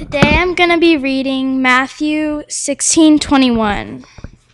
Today I'm going to be reading Matthew 16:21.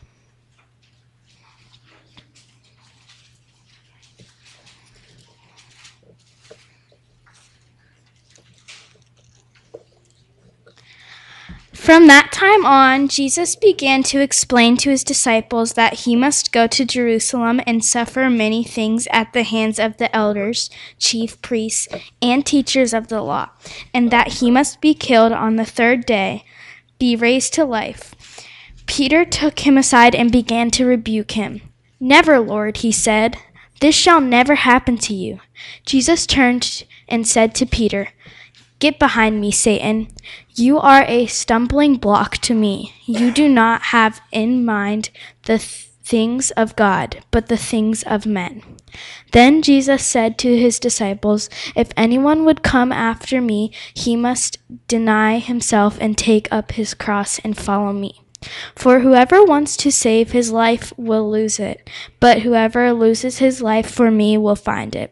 From that time on, Jesus began to explain to his disciples that he must go to Jerusalem and suffer many things at the hands of the elders, chief priests, and teachers of the law, and that he must be killed on the third day, be raised to life. Peter took him aside and began to rebuke him. "Never, Lord," he said. "This shall never happen to you." Jesus turned and said to Peter, "Get behind me, Satan. You are a stumbling block to me. You do not have in mind the things of God, but the things of men." Then Jesus said to his disciples, "If anyone would come after me, he must deny himself and take up his cross and follow me. For whoever wants to save his life will lose it, but whoever loses his life for me will find it.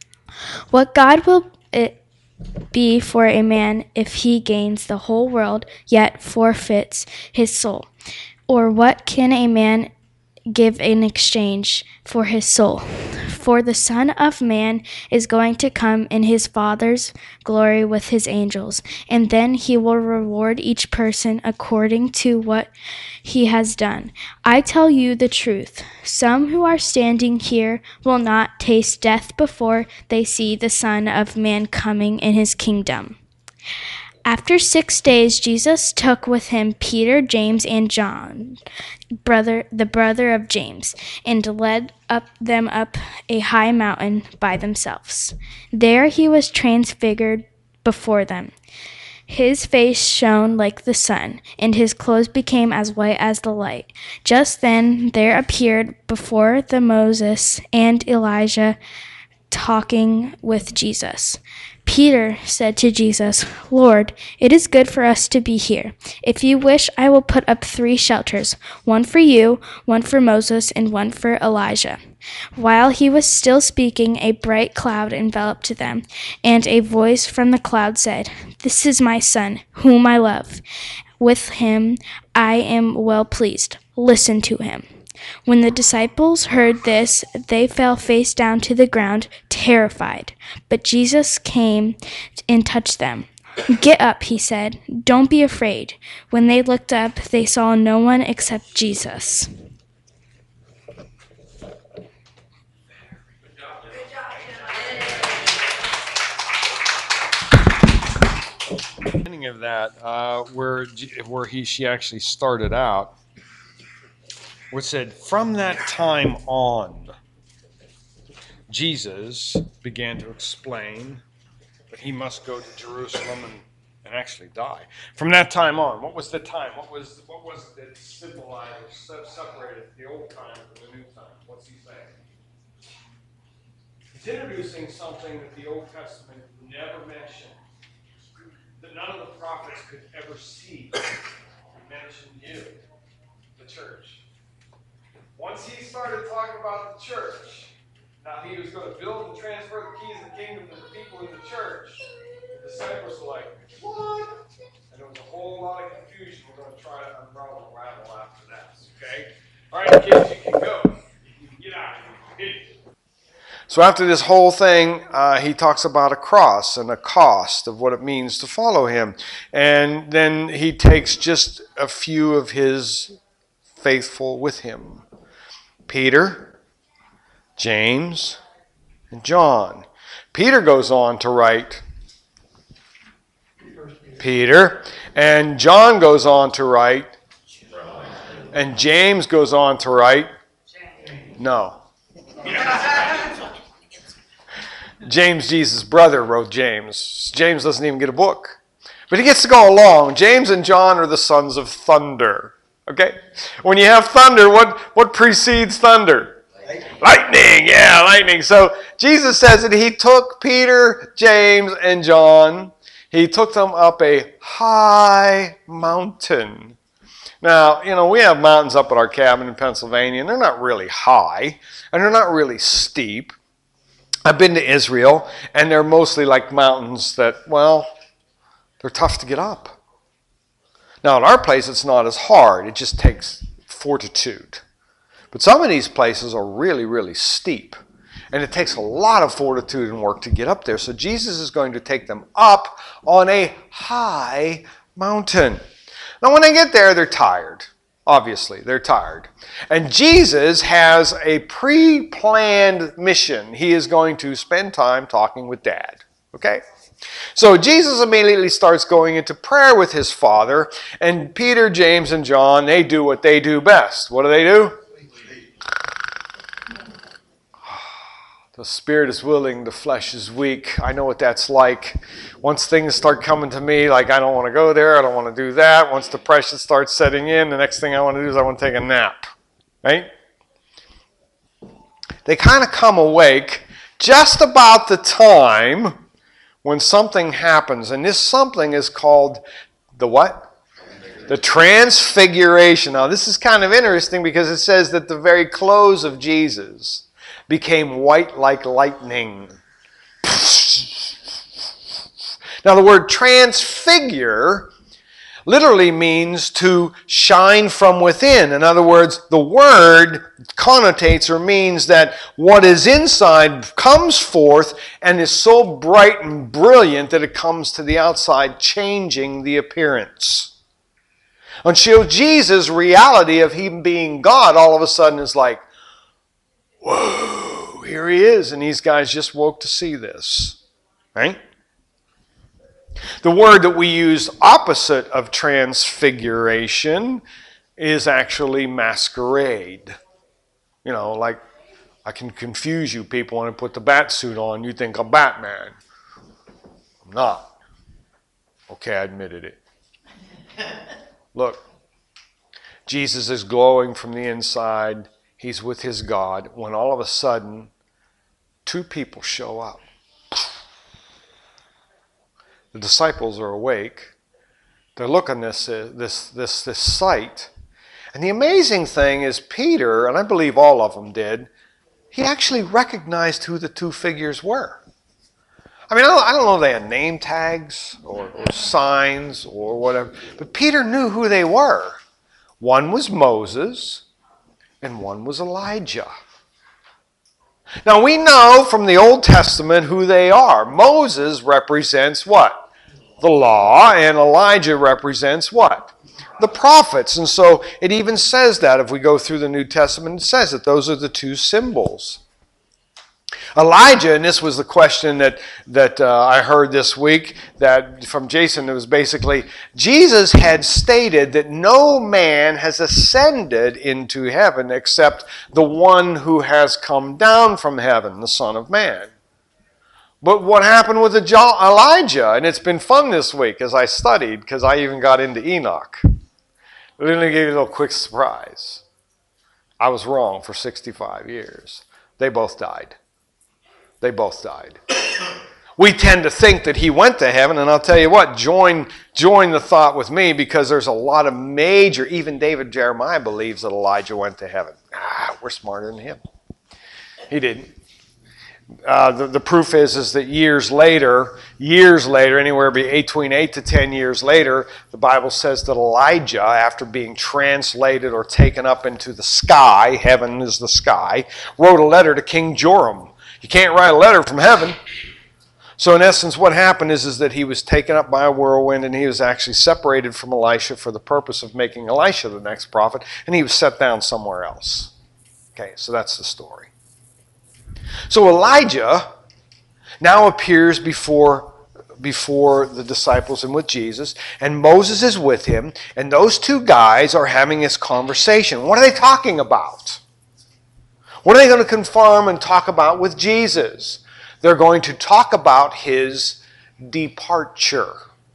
What God will it be for a man if he gains the whole world yet forfeits his soul? Or what can a man give in exchange for his soul? For the Son of Man is going to come in his Father's glory with his angels, and then he will reward each person according to what he has done. I tell you the truth, some who are standing here will not taste death before they see the Son of Man coming in his kingdom." After 6 days, Jesus took with him Peter, James, and John, the brother of James, and led them up a high mountain by themselves. There he was transfigured before them. His face shone like the sun, and his clothes became as white as the light. Just then there appeared before them Moses and Elijah talking with Jesus. Peter said to Jesus, "Lord, it is good for us to be here. If you wish, I will put up 3 shelters, one for you, one for Moses, and one for Elijah." While he was still speaking, a bright cloud enveloped them, and a voice from the cloud said, "This is my Son, whom I love. With him I am well pleased. Listen to him." When the disciples heard this, they fell face down to the ground, terrified. But Jesus came and touched them. "Get up," he said. "Don't be afraid." When they looked up, they saw no one except Jesus. Beginning of that, where she actually started out, which said, "From that time on, Jesus began to explain that he must go to Jerusalem and actually die." From that time on, what was the time? What was it that symbolized or separated the old time from the new time? What's he saying? He's introducing something that the Old Testament never mentioned, that none of the prophets could ever see. He mentioned you, the church. Once he started talking about the church, now he was going to build and transfer the keys of the kingdom to the people in the church. The disciples were like, "What?" And there was a whole lot of confusion. We're going to try to unravel after that. Okay? All right, kids, you can go. You can get out of here. So after this whole thing, he talks about a cross and a cost of what it means to follow him. And then he takes just a few of his faithful with him. Peter, James, and John. Peter goes on to write Peter, and John goes on to write, and James goes on to write, no. James, Jesus' brother, wrote James. James doesn't even get a book. But he gets to go along. James and John are the sons of thunder. Okay? When you have thunder, what precedes thunder? Lightning. Yeah, lightning. So Jesus says that he took Peter, James, and John. He took them up a high mountain. Now, we have mountains up at our cabin in Pennsylvania, and they're not really high, and they're not really steep. I've been to Israel, and they're mostly like mountains that, they're tough to get up. Now, in our place, it's not as hard. It just takes fortitude. But some of these places are really, really steep. And it takes a lot of fortitude and work to get up there. So Jesus is going to take them up on a high mountain. Now, when they get there, they're tired. Obviously, they're tired. And Jesus has a pre-planned mission. He is going to spend time talking with Dad. Okay? So Jesus immediately starts going into prayer with his Father. And Peter, James, and John, they do what they do best. What do? The spirit is willing, the flesh is weak. I know what that's like. Once things start coming to me, like I don't want to go there, I don't want to do that. Once depression starts setting in, the next thing I want to do is I want to take a nap. Right? They kind of come awake just about the time when something happens. And this something is called the what? The transfiguration. Now this is kind of interesting because it says that the very clothes of Jesus became white like lightning. Now the word transfigure literally means to shine from within. In other words, the word connotates or means that what is inside comes forth and is so bright and brilliant that it comes to the outside, changing the appearance. And so Jesus' reality of him being God all of a sudden is like, whoa, here he is, and these guys just woke to see this, right? The word that we use opposite of transfiguration is actually masquerade. You know, like I can confuse you people when I put the bat suit on, you think I'm Batman. I'm not. Okay, I admitted it. Look, Jesus is glowing from the inside. He's with his God when all of a sudden, two people show up. The disciples are awake. They're looking at this sight. And the amazing thing is Peter, and I believe all of them did, he actually recognized who the two figures were. I mean, I don't know if they had name tags or signs or whatever, but Peter knew who they were. One was Moses, and one was Elijah. Now we know from the Old Testament who they are. Moses represents what? The law, and Elijah represents what? The prophets. And so it even says that if we go through the New Testament, it says that those are the two symbols. Elijah, and this was the question that I heard this week that from Jason, it was basically, Jesus had stated that no man has ascended into heaven except the one who has come down from heaven, the Son of Man. But what happened with Elijah? And it's been fun this week as I studied, because I even got into Enoch. Let me give you a little quick surprise. I was wrong for 65 years. They both died. They both died. We tend to think that he went to heaven, and I'll tell you what, join the thought with me, because there's a lot of major, even David Jeremiah believes that Elijah went to heaven. We're smarter than him. He didn't. The proof is that years later, anywhere between 8 to 10 years later, the Bible says that Elijah, after being translated or taken up into the sky, heaven is the sky, wrote a letter to King Joram. You can't write a letter from heaven. So in essence, what happened is that he was taken up by a whirlwind, and he was actually separated from Elisha for the purpose of making Elisha the next prophet, and he was set down somewhere else. Okay, so that's the story. So Elijah now appears before the disciples and with Jesus, and Moses is with him, and those two guys are having this conversation. What are they talking about? What are they going to confirm and talk about with Jesus? They're going to talk about his departure.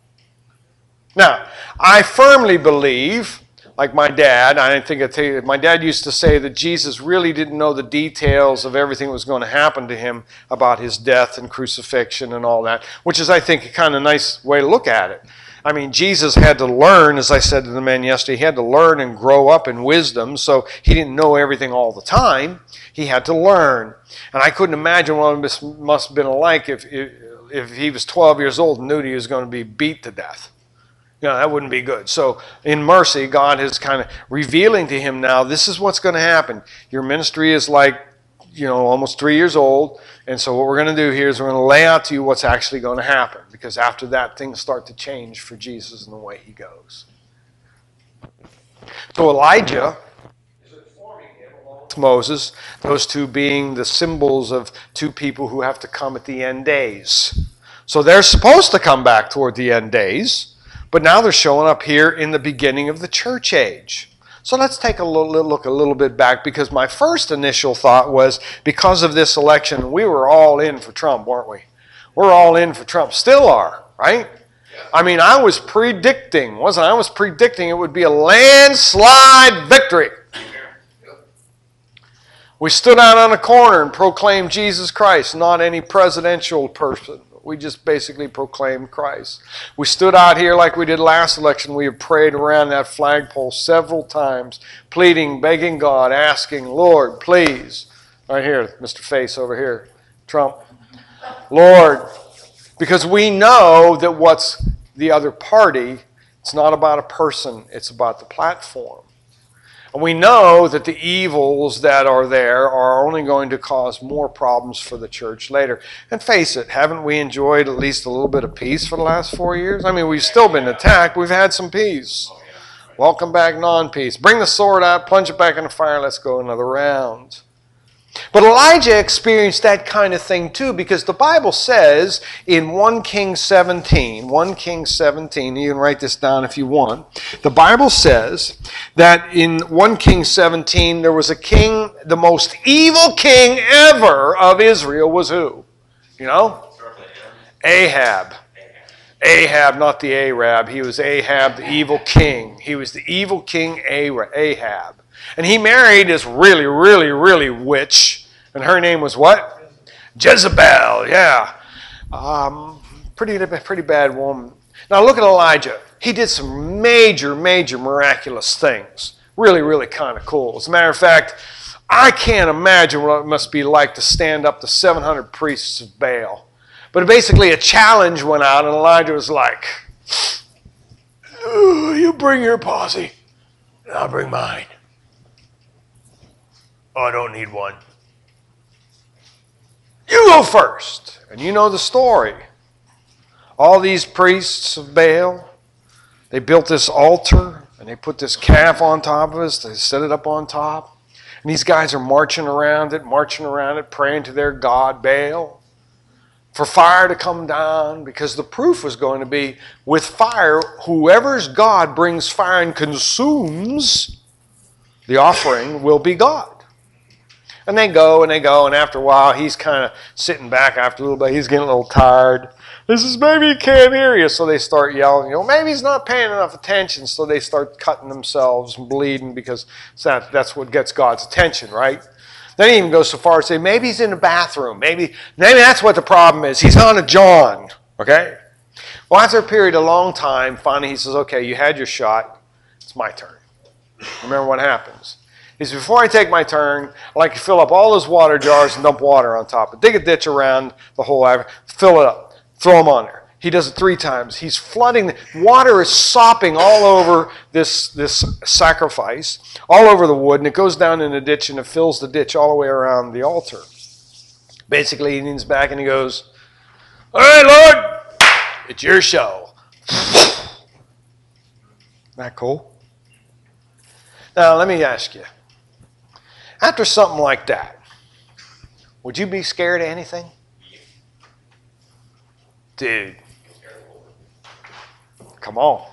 Now, I firmly believe, like my dad, my dad used to say that Jesus really didn't know the details of everything that was going to happen to him about his death and crucifixion and all that, which is, I think, a kind of nice way to look at it. I mean, Jesus had to learn, as I said to the men yesterday, he had to learn and grow up in wisdom, so he didn't know everything all the time. He had to learn. And I couldn't imagine what this must have been like if he was 12 years old and knew he was going to be beat to death. That wouldn't be good. So in mercy, God is kind of revealing to him now, this is what's going to happen. Your ministry is like, almost 3 years old. And so what we're going to do here is we're going to lay out to you what's actually going to happen. Because after that, things start to change for Jesus and the way he goes. So Elijah is informing him along with Moses, those two being the symbols of two people who have to come at the end days. So they're supposed to come back toward the end days, but now they're showing up here in the beginning of the church age. So let's take a look a little bit back, because my first initial thought was, because of this election, we were all in for Trump, weren't we? We're all in for Trump. Still are, right? I mean, I was predicting it would be a landslide victory. We stood out on a corner and proclaimed Jesus Christ, not any presidential person. We just basically proclaimed Christ. We stood out here like we did last election. We have prayed around that flagpole several times, pleading, begging God, asking, Lord, please. Right here, Mr. Face over here, Trump. Lord, because we know that what's the other party, it's not about a person, it's about the platform. And we know that the evils that are there are only going to cause more problems for the church later. And face it, haven't we enjoyed at least a little bit of peace for the last 4 years? I mean, we've still been attacked. We've had some peace. Welcome back non-peace. Bring the sword out, plunge it back in the fire, let's go another round. But Elijah experienced that kind of thing too, because the Bible says in 1 Kings 17, you can write this down if you want. The Bible says that in 1 Kings 17 there was a king, the most evil king ever of Israel was who? You know? Ahab. Ahab, not the Arab. He was Ahab, the evil king. He was the evil king Ahab. And he married this really, really, really witch. And her name was what? Jezebel, yeah. Pretty bad woman. Now look at Elijah. He did some major, major miraculous things. Really, really kind of cool. As a matter of fact, I can't imagine what it must be like to stand up to 700 priests of Baal. But basically a challenge went out, and Elijah was like, you bring your posse, and I'll bring mine. Oh, I don't need one. You go first. And you know the story. All these priests of Baal, they built this altar, and they put this calf on top of it. They set it up on top. And these guys are marching around it, praying to their god Baal for fire to come down, because the proof was going to be, with fire, whoever's God brings fire and consumes the offering will be God. And they go, and after a while, he's kind of sitting back after a little bit. He's getting a little tired. Maybe he can't hear you. So they start yelling, maybe he's not paying enough attention. So they start cutting themselves and bleeding, because that's what gets God's attention, right? Then he even goes so far as to say, maybe he's in the bathroom. Maybe that's what the problem is. He's on a John, okay? Well, after a period of a long time, finally he says, okay, you had your shot. It's my turn. Remember what happens. He says, before I take my turn, I'd like to fill up all those water jars and dump water on top. Dig a ditch around the whole area, fill it up, throw them on there. He does it 3 times. He's flooding. Water is sopping all over this sacrifice, all over the wood, and it goes down in the ditch, and it fills the ditch all the way around the altar. Basically, he leans back and he goes, all right, Lord, it's your show. Isn't that cool? Now, let me ask you. After something like that, would you be scared of anything? Dude. Come on.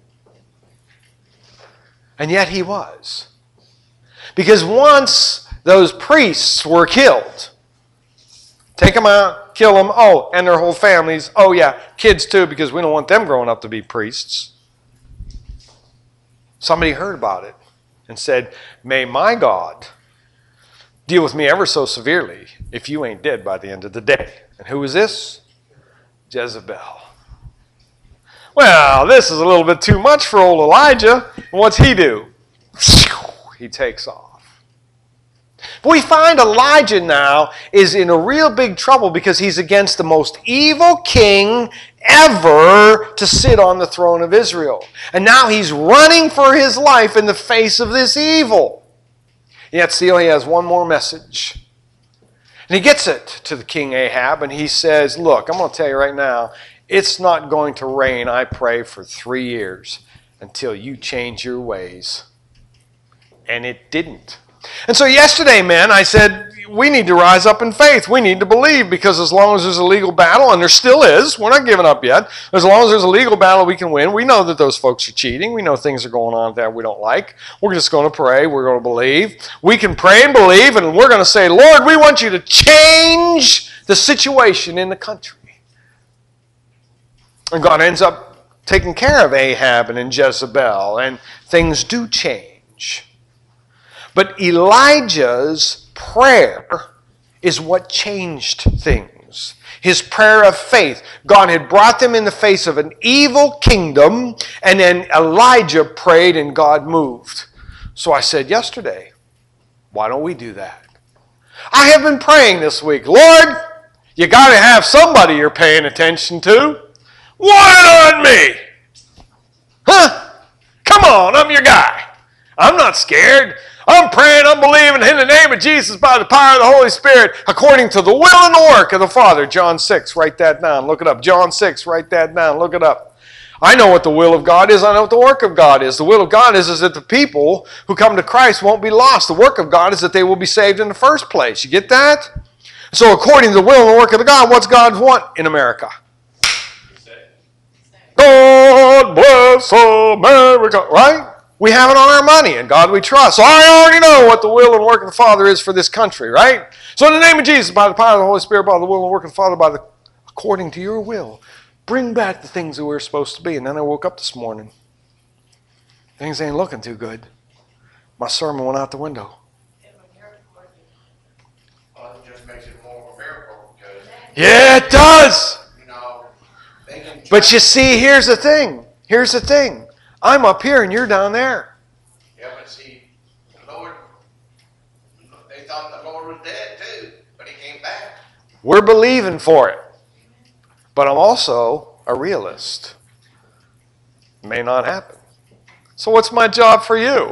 And yet he was. Because once those priests were killed, take them out, kill them, and their whole families, kids too, because we don't want them growing up to be priests. Somebody heard about it and said, may my God deal with me ever so severely if you ain't dead by the end of the day. And who is this? Jezebel. Well, this is a little bit too much for old Elijah. And what's he do? He takes off. But we find Elijah now is in a real big trouble because he's against the most evil king ever to sit on the throne of Israel. And now he's running for his life in the face of this evil. Yet still he has one more message. And he gets it to the king Ahab, and he says, look, I'm going to tell you right now, it's not going to rain, I pray, for 3 years until you change your ways. And it didn't. And so yesterday, men, I said, we need to rise up in faith. We need to believe, because as long as there's a legal battle, and there still is, we're not giving up yet. As long as there's a legal battle, we can win. We know that those folks are cheating. We know things are going on that we don't like. We're just going to pray. We're going to believe. We can pray and believe, and we're going to say, Lord, we want you to change the situation in the country. And God ends up taking care of Ahab and Jezebel, and things do change. But Elijah's prayer is what changed things. His prayer of faith. God had brought them in the face of an evil kingdom, and then Elijah prayed and God moved. So I said yesterday, why don't we do that? I have been praying this week, Lord, you got to have somebody you're paying attention to. Why not me? Huh? Come on, I'm your guy. I'm not scared. I'm praying, I'm believing in the name of Jesus by the power of the Holy Spirit according to the will and the work of the Father. John 6, write that down. Look it up. John 6, write that down. Look it up. I know what the will of God is. I know what the work of God is. The will of God is that the people who come to Christ won't be lost. The work of God is that they will be saved in the first place. You get that? So according to the will and the work of God, what's God want in America? God bless America, right? We have it on our money, and God we trust. So I already know what the will and work of the Father is for this country, right? So in the name of Jesus, by the power of the Holy Spirit, by the will and work of the Father, according to your will, bring back the things that we're supposed to be. And then I woke up this morning. Things ain't looking too good. My sermon went out the window. Well, it just makes it more of a miracle because, Yeah, it does. they can But you see, here's the thing. Here's the thing. I'm up here and you're down there. Yeah, but see, the Lord, they thought the Lord was dead too, but he came back. We're believing for it. But I'm also a realist. It may not happen. So what's my job for you?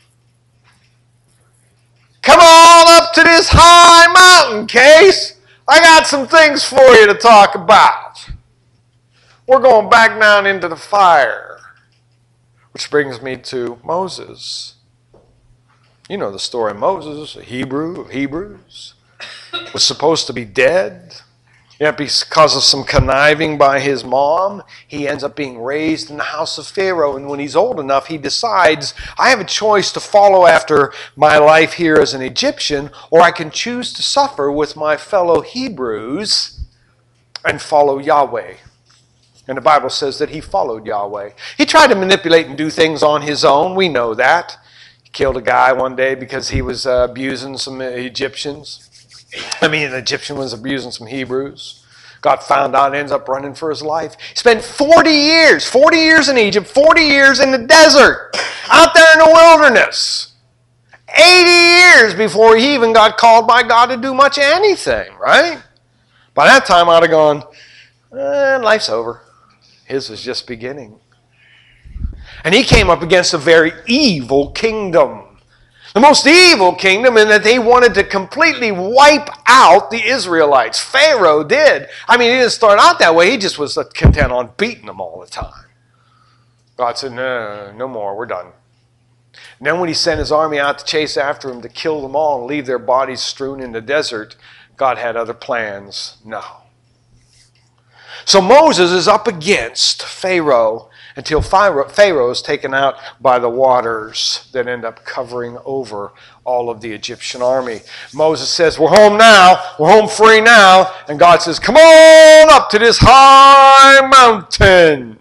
Come on up to this high mountain, Case. I got some things for you to talk about. We're going back down into the fire. Which brings me to Moses. You know the story of Moses, a Hebrew of Hebrews, was supposed to be dead. Yet because of some conniving by his mom, he ends up being raised in the house of Pharaoh. And when he's old enough, he decides, I have a choice to follow after my life here as an Egyptian, or I can choose to suffer with my fellow Hebrews and follow Yahweh. And the Bible says that he followed Yahweh. He tried to manipulate and do things on his own. We know that. He killed a guy one day because he was abusing some Egyptians. An Egyptian was abusing some Hebrews. Got found out and ends up running for his life. He spent 40 years in Egypt, 40 years in the desert, out there in the wilderness. 80 years before he even got called by God to do much anything, right? By that time, I'd have gone, life's over. His was just beginning. And he came up against a very evil kingdom. The most evil kingdom in that they wanted to completely wipe out the Israelites. Pharaoh did. He didn't start out that way. He just was content on beating them all the time. God said, no more. We're done. And then when he sent his army out to chase after them, to kill them all and leave their bodies strewn in the desert, God had other plans. No. So Moses is up against Pharaoh until Pharaoh is taken out by the waters that end up covering over all of the Egyptian army. Moses says, we're home now. We're home free now. And God says, come on up to this high mountain.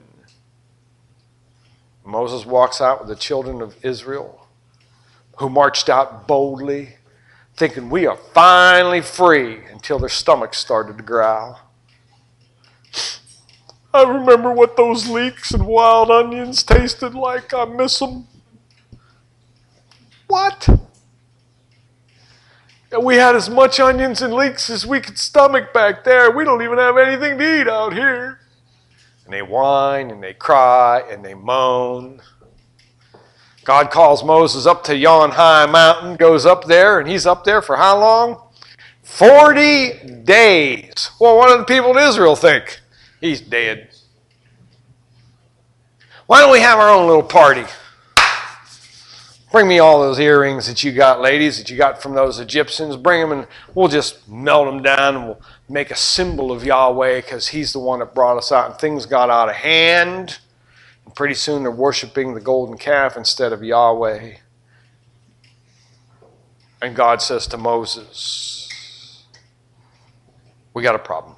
Moses walks out with the children of Israel, who marched out boldly, thinking we are finally free, until their stomachs started to growl. I remember what those leeks and wild onions tasted like. I miss them. What? We had as much onions and leeks as we could stomach back there. We don't even have anything to eat out here. And they whine and they cry and they moan. God calls Moses up to yon high mountain, goes up there, and he's up there for how long? 40 days. Well, what do the people of Israel think? He's dead. Why don't we have our own little party? Bring me all those earrings that you got, ladies, that you got from those Egyptians. Bring them and we'll just melt them down and we'll make a symbol of Yahweh because he's the one that brought us out. And things got out of hand. And pretty soon they're worshiping the golden calf instead of Yahweh. And God says to Moses, we got a problem.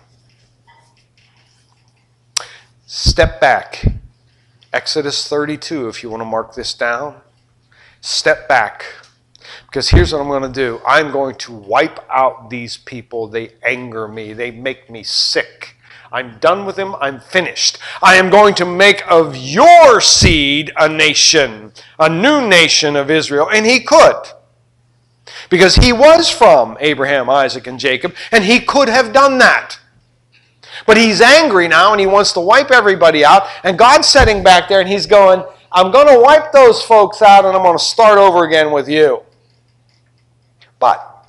Step back. Exodus 32, if you want to mark this down. Step back. Because here's what I'm going to do. I'm going to wipe out these people. They anger me. They make me sick. I'm done with them. I'm finished. I am going to make of your seed a nation, a new nation of Israel. And he could. Because he was from Abraham, Isaac, and Jacob. And he could have done that. But he's angry now and he wants to wipe everybody out. And God's sitting back there and he's going, I'm going to wipe those folks out and I'm going to start over again with you. But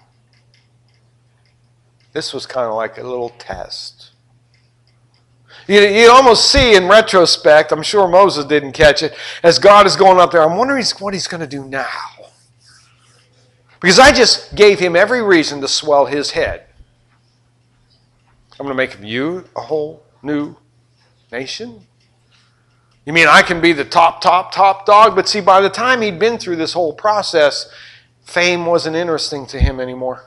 this was kind of like a little test. You almost see in retrospect, I'm sure Moses didn't catch it, as God is going up there, I'm wondering what he's going to do now. Because I just gave him every reason to swell his head. I'm going to make of you a whole new nation. You mean I can be the top dog? But see, by the time he'd been through this whole process, fame wasn't interesting to him anymore.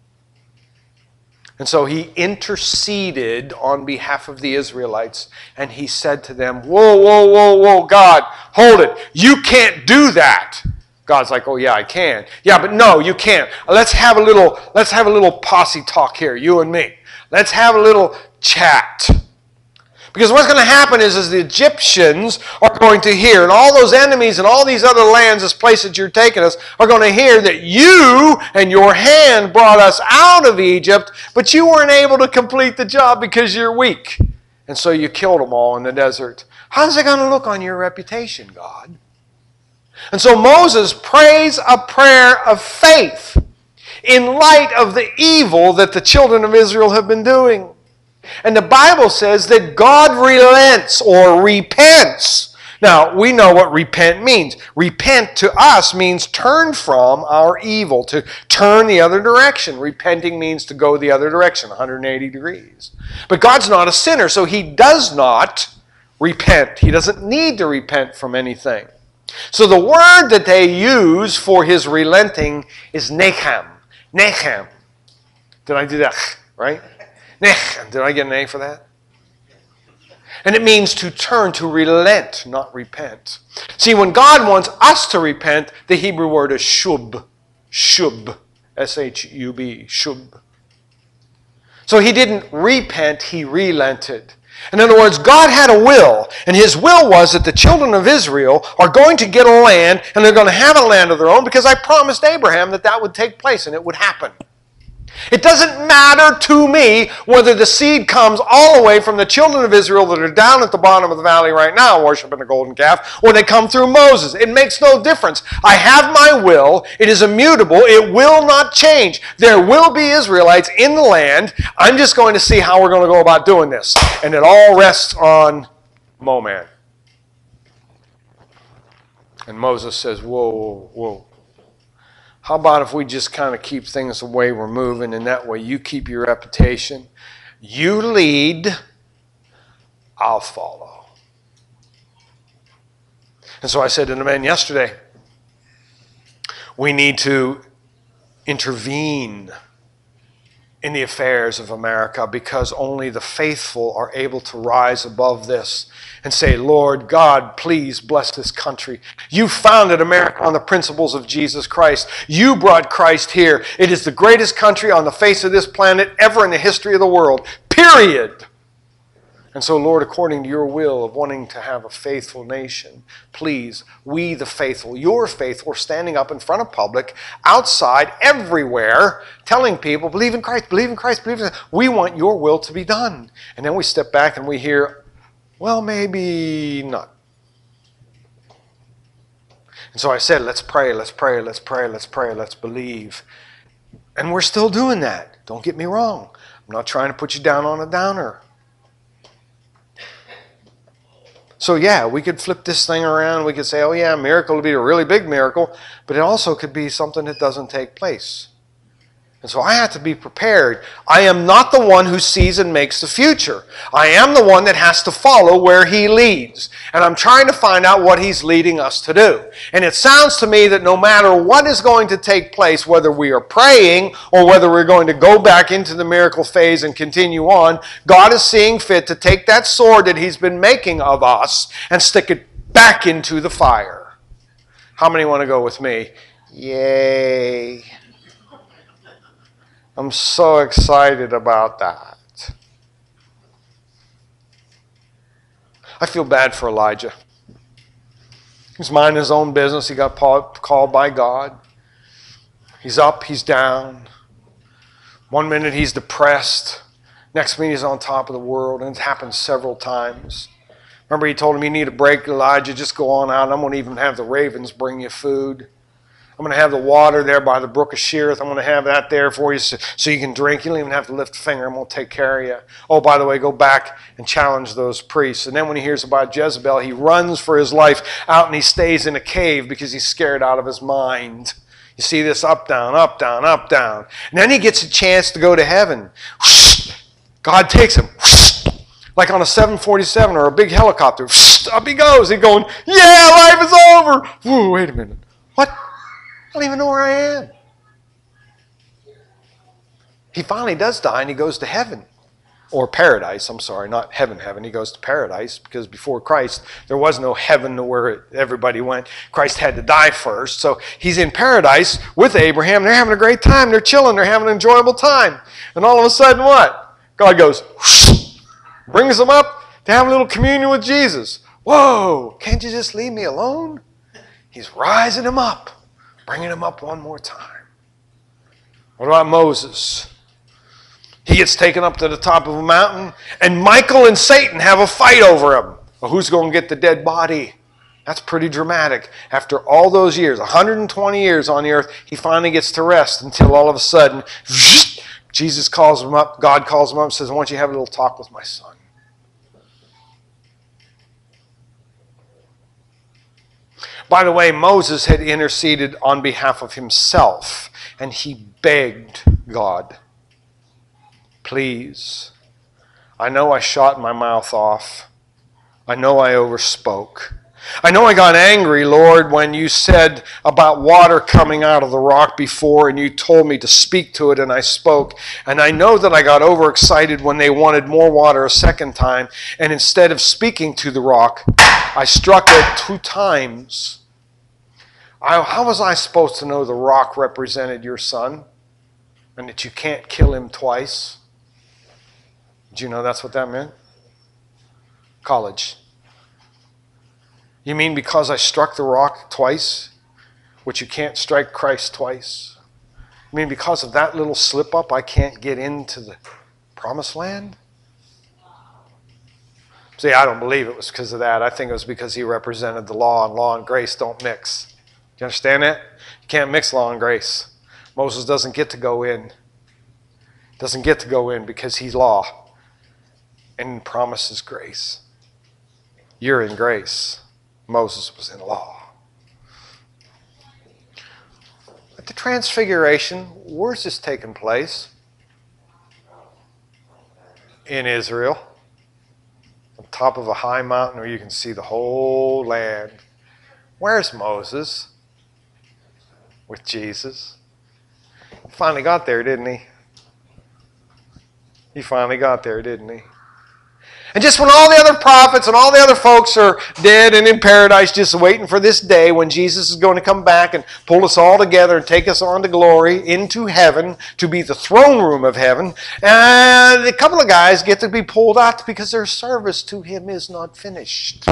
And so he interceded on behalf of the Israelites, and he said to them, whoa, God, hold it. You can't do that. God's like, oh yeah, I can. Yeah, but no, you can't. Let's have a little posse talk here, you and me. Let's have a little chat. Because what's going to happen is the Egyptians are going to hear, and all those enemies and all these other lands, this place that you're taking us, are going to hear that you and your hand brought us out of Egypt, but you weren't able to complete the job because you're weak. And so you killed them all in the desert. How's it going to look on your reputation, God? And so Moses prays a prayer of faith in light of the evil that the children of Israel have been doing. And the Bible says that God relents or repents. Now, we know what repent means. Repent to us means turn from our evil, to turn the other direction. Repenting means to go the other direction, 180 degrees. But God's not a sinner, so he does not repent. He doesn't need to repent from anything. So the word that they use for his relenting is nechem. Nechem. Did I do that? Right? Nechem. Did I get an A for that? And it means to turn, to relent, not repent. See, when God wants us to repent, the Hebrew word is shub. Shub. S-H-U-B. Shub. So he didn't repent, he relented. In other words, God had a will, and his will was that the children of Israel are going to get a land, and they're going to have a land of their own, because I promised Abraham that that would take place, and it would happen. It doesn't matter to me whether the seed comes all the way from the children of Israel that are down at the bottom of the valley right now worshiping the golden calf, or they come through Moses. It makes no difference. I have my will. It is immutable. It will not change. There will be Israelites in the land. I'm just going to see how we're going to go about doing this. And it all rests on Mo-Man. And Moses says, whoa. How about if we just kind of keep things the way we're moving, and that way you keep your reputation. You lead, I'll follow. And so I said to the men yesterday, we need to intervene in the affairs of America, because only the faithful are able to rise above this and say, Lord God, please bless this country. You founded America on the principles of Jesus Christ. You brought Christ here. It is the greatest country on the face of this planet ever in the history of the world. Period. And so, Lord, according to your will of wanting to have a faithful nation, please, we the faithful, your faithful, are standing up in front of public, outside, everywhere, telling people, believe in Christ, believe in Christ, believe in Christ. We want your will to be done. And then we step back and we hear, well, maybe not. And so I said, let's pray, let's pray, let's pray, let's pray, let's believe. And we're still doing that. Don't get me wrong. I'm not trying to put you down on a downer. So yeah, we could flip this thing around. We could say, oh yeah, a miracle would be a really big miracle, but it also could be something that doesn't take place. And so I have to be prepared. I am not the one who sees and makes the future. I am the one that has to follow where he leads. And I'm trying to find out what he's leading us to do. And it sounds to me that no matter what is going to take place, whether we are praying or whether we're going to go back into the miracle phase and continue on, God is seeing fit to take that sword that he's been making of us and stick it back into the fire. How many want to go with me? Yay. I'm so excited about that. I feel bad for Elijah. He's minding his own business. He got called by God. He's up, he's down. One minute he's depressed. Next minute he's on top of the world. And it's happened several times. Remember he told him, you need a break, Elijah. Just go on out. I'm going to even have the ravens bring you food. I'm going to have the water there by the brook of Cherith. I'm going to have that there for you so you can drink. You don't even have to lift a finger. I'm going to take care of you. Oh, by the way, go back and challenge those priests. And then when he hears about Jezebel, he runs for his life out and he stays in a cave because he's scared out of his mind. You see this up, down, up, down, up, down. And then he gets a chance to go to heaven. God takes him. Like on a 747 or a big helicopter. Up he goes. He's going, yeah, life is over. Whoa, wait a minute. What? I don't even know where I am. He finally does die and he goes to heaven. Or paradise, I'm sorry, not heaven. He goes to paradise because before Christ, there was no heaven where everybody went. Christ had to die first. So he's in paradise with Abraham. They're having a great time. They're chilling. They're having an enjoyable time. And all of a sudden what? God goes, whoosh, brings them up to have a little communion with Jesus. Whoa, can't you just leave me alone? He's rising him up. Bringing him up one more time. What about Moses? He gets taken up to the top of a mountain, and Michael and Satan have a fight over him. Well, who's going to get the dead body? That's pretty dramatic. After all those years, 120 years on the earth, he finally gets to rest until all of a sudden, Jesus calls him up, God calls him up and says, I want you to have a little talk with my son. By the way, Moses had interceded on behalf of himself, and he begged God, please, I know I shot my mouth off. I know I overspoke. I know I got angry, Lord, when you said about water coming out of the rock before, and you told me to speak to it, and I spoke. And I know that I got overexcited when they wanted more water a second time, and instead of speaking to the rock, I struck it 2 times. How was I supposed to know the rock represented your son and that you can't kill him twice? Did you know that's what that meant? College. You mean because I struck the rock twice, which you can't strike Christ twice? You mean because of that little slip up, I can't get into the promised land? See, I don't believe it was because of that. I think it was because he represented the law, and law and grace don't mix. Do you understand that? You can't mix law and grace. Moses doesn't get to go in. Doesn't get to go in because he's law and promises grace. You're in grace. Moses was in law. At the Transfiguration, where's this taking place? In Israel. On top of a high mountain where you can see the whole land. Where's Moses? With Jesus. He finally got there, didn't he? He finally got there, didn't he? And just when all the other prophets and all the other folks are dead and in paradise, just waiting for this day when Jesus is going to come back and pull us all together and take us on to glory, into heaven, to be the throne room of heaven, and a couple of guys get to be pulled out because their service to him is not finished.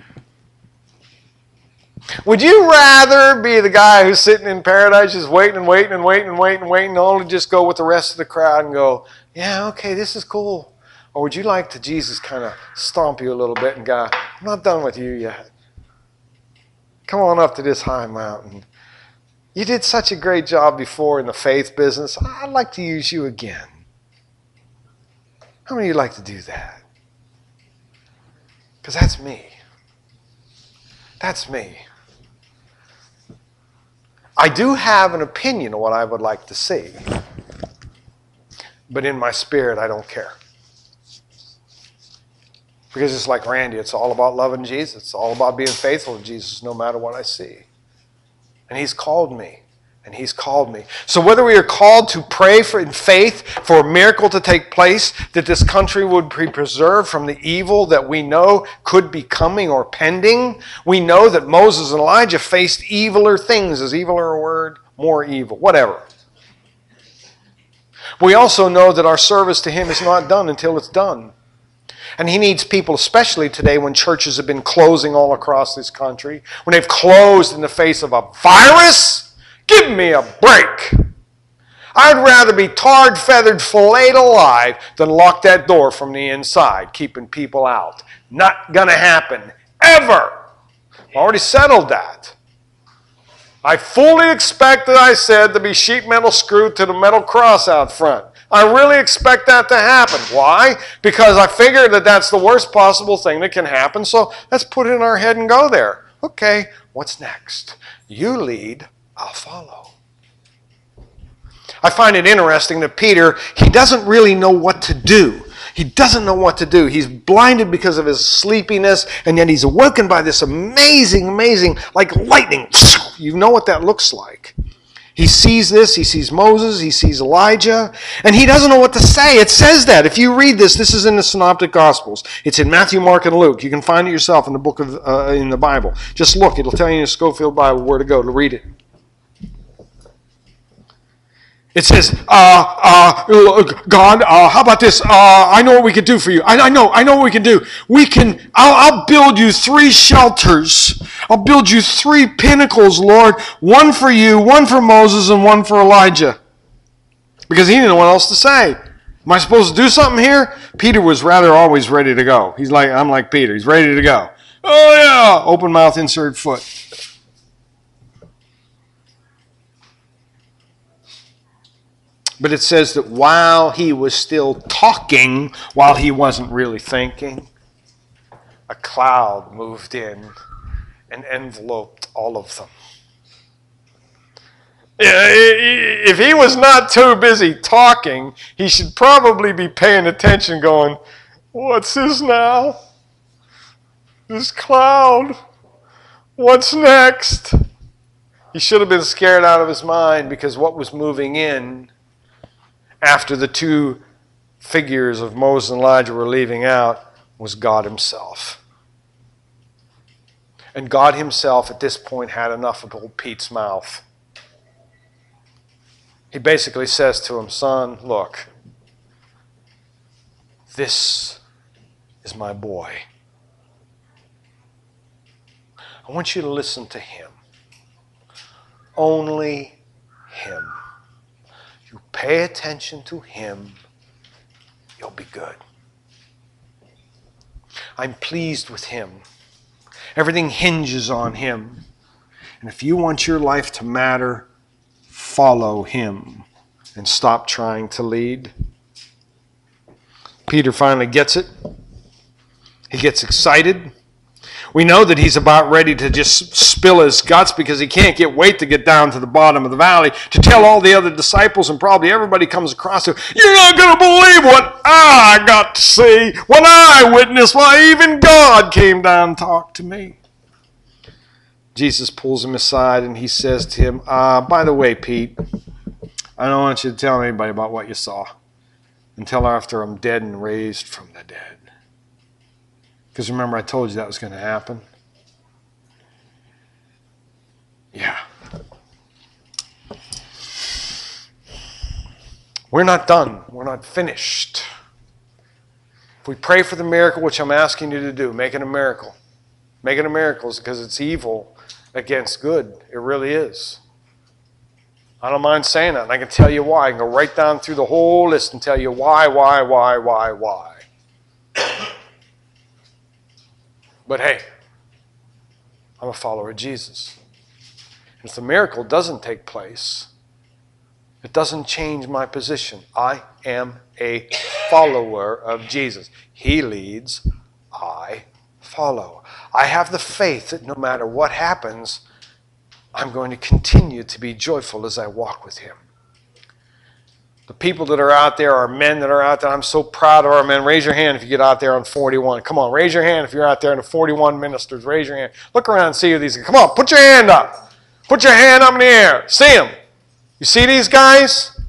Would you rather be the guy who's sitting in paradise just waiting and waiting and waiting and waiting and waiting, only to just go with the rest of the crowd and go, yeah, okay, this is cool? Or would you like to Jesus kind of stomp you a little bit and go, I'm not done with you yet. Come on up to this high mountain. You did such a great job before in the faith business. I'd like to use you again. How many of you like to do that? Because that's me. That's me. I do have an opinion of what I would like to see. But in my spirit, I don't care. Because it's like Randy, it's all about loving Jesus. It's all about being faithful to Jesus no matter what I see. And he's called me. And he's called me. So whether we are called to pray in faith for a miracle to take place, that this country would be preserved from the evil that we know could be coming or pending. We know that Moses and Elijah faced eviler things. Is eviler a word? More evil. Whatever. We also know that our service to him is not done until it's done. And he needs people, especially today when churches have been closing all across this country, when they've closed in the face of a virus. Give me a break. I'd rather be tarred, feathered, filleted alive than lock that door from the inside, keeping people out. Not going to happen, ever. I've already settled that. I fully expect, as I said, to be sheet metal screwed to the metal cross out front. I really expect that to happen. Why? Because I figure that that's the worst possible thing that can happen, so let's put it in our head and go there. Okay, what's next? You lead, I'll follow. I find it interesting that Peter, he doesn't really know what to do. He doesn't know what to do. He's blinded because of his sleepiness, and yet he's awoken by this amazing, like lightning. You know what that looks like. He sees this, he sees Moses, he sees Elijah, and he doesn't know what to say. It says that. If you read this is in the Synoptic Gospels. It's in Matthew, Mark, and Luke. You can find it yourself in the book of in the Bible. Just look. It'll tell you in the Schofield Bible where to go to read it. It says, God, how about this? I know what we can do for you. I know what we can do. I'll build you 3 shelters. I'll build you 3 pinnacles, Lord. One for you, one for Moses, and one for Elijah. Because he didn't know what else to say. Am I supposed to do something here? Peter was rather always ready to go. I'm like Peter. He's ready to go. Oh yeah! Open mouth, insert foot. But it says that while he was still talking, while he wasn't really thinking, a cloud moved in and enveloped all of them. If he was not too busy talking, he should probably be paying attention going, what's this now? This cloud. What's next? He should have been scared out of his mind because what was moving in after the 2 figures of Moses and Elijah were leaving out was God himself. And God himself at this point had enough of old Pete's mouth. He basically says to him, son, look, this is my boy. I want you to listen to him. Only him. You pay attention to him, you'll be good. I'm pleased with him. Everything hinges on him. And if you want your life to matter, follow him and stop trying to lead. Peter finally gets it. He gets excited. We know that he's about ready to just spill his guts because he can't wait to get down to the bottom of the valley to tell all the other disciples, and probably everybody comes across to, you're not going to believe what I got to see, what I witnessed, why even God came down and talked to me. Jesus pulls him aside and he says to him, by the way, Pete, I don't want you to tell anybody about what you saw until after I'm dead and raised from the dead. Because remember, I told you that was going to happen. Yeah. We're not done. We're not finished. If we pray for the miracle, which I'm asking you to do, make it a miracle. Make it a miracle because it's evil against good. It really is. I don't mind saying that, and I can tell you why. I can go right down through the whole list and tell you why. But hey, I'm a follower of Jesus. If the miracle doesn't take place, it doesn't change my position. I am a follower of Jesus. He leads, I follow. I have the faith that no matter what happens, I'm going to continue to be joyful as I walk with Him. The people that are out there, our men that are out there, I'm so proud of our men. Raise your hand if you get out there on 41. Come on, raise your hand if you're out there in the 41 ministers. Raise your hand. Look around and see who these are. Come on, put your hand up. Put your hand up in the air. See them. You see these guys?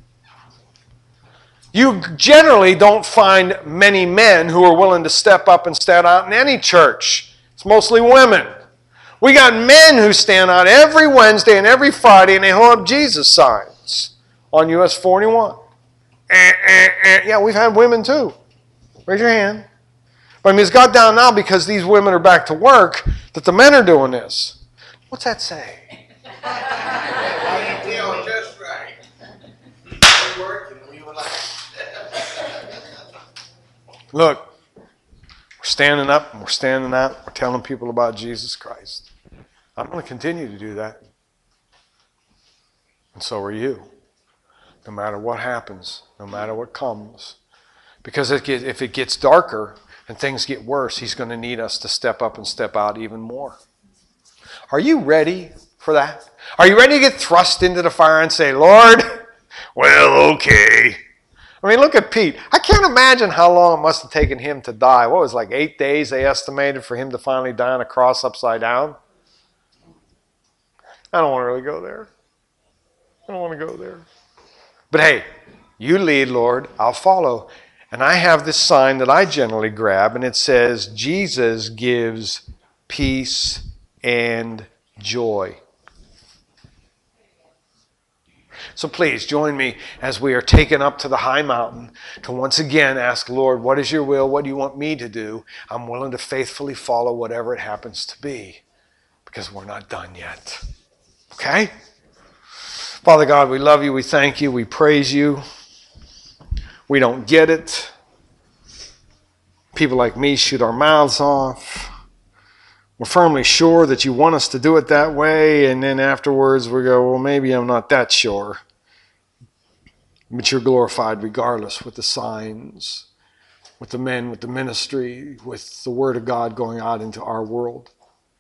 You generally don't find many men who are willing to step up and stand out in any church. It's mostly women. We got men who stand out every Wednesday and every Friday and they hold up Jesus signs on US 41. Yeah, we've had women too. Raise your hand. But I mean, it's got down now because these women are back to work that the men are doing this. What's that say? Yeah, just right. We're working. We were like, Look, we're standing up and we're standing out. We're telling people about Jesus Christ. I'm going to continue to do that. And so are you. No matter what happens, no matter what comes. Because if it gets darker and things get worse, He's going to need us to step up and step out even more. Are you ready for that? Are you ready to get thrust into the fire and say, Lord, well, okay. I mean, look at Pete. I can't imagine how long it must have taken him to die. What was it, like 8 days they estimated for him to finally die on a cross upside down? I don't want to really go there. I don't want to go there. But hey, you lead, Lord, I'll follow. And I have this sign that I generally grab, and it says, Jesus gives peace and joy. So please join me as we are taken up to the high mountain to once again ask, Lord, what is your will? What do you want me to do? I'm willing to faithfully follow whatever it happens to be because we're not done yet. Okay? Father God, we love you. We thank you. We praise you. We don't get it. People like me shoot our mouths off. We're firmly sure that you want us to do it that way, and then afterwards we go, well, maybe I'm not that sure. But you're glorified regardless with the signs, with the men, with the ministry, with the Word of God going out into our world.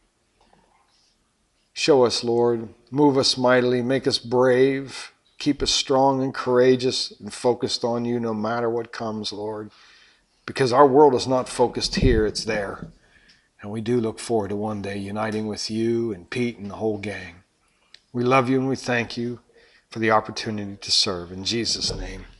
Show us, Lord. Move us mightily. Make us brave. Keep us strong and courageous and focused on you no matter what comes, Lord. Because our world is not focused here, it's there. And we do look forward to one day uniting with you and Pete and the whole gang. We love you and we thank you for the opportunity to serve. In Jesus' name.